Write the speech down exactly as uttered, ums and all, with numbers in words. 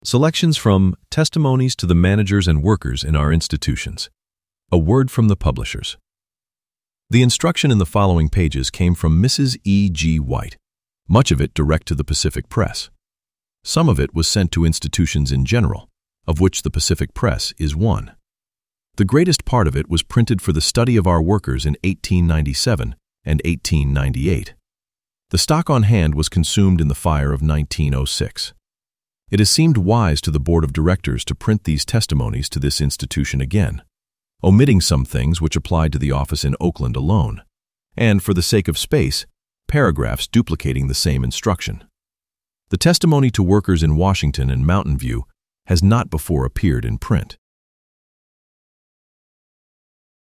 Selections from Testimonies to the Managers and Workers in Our Institutions. A word from the publishers. The instruction in the following pages came from Missus E G White, much of it direct to the Pacific Press. Some of it was sent to institutions in general, of which the Pacific Press is one. The greatest part of it was printed for the study of our workers in eighteen ninety-seven and eighteen ninety-eight. The stock on hand was consumed in the fire of nineteen oh six. It has seemed wise to the Board of Directors to print these testimonies to this institution again, omitting some things which applied to the office in Oakland alone, and, for the sake of space, paragraphs duplicating the same instruction. The testimony to workers in Washington and Mountain View has not before appeared in print.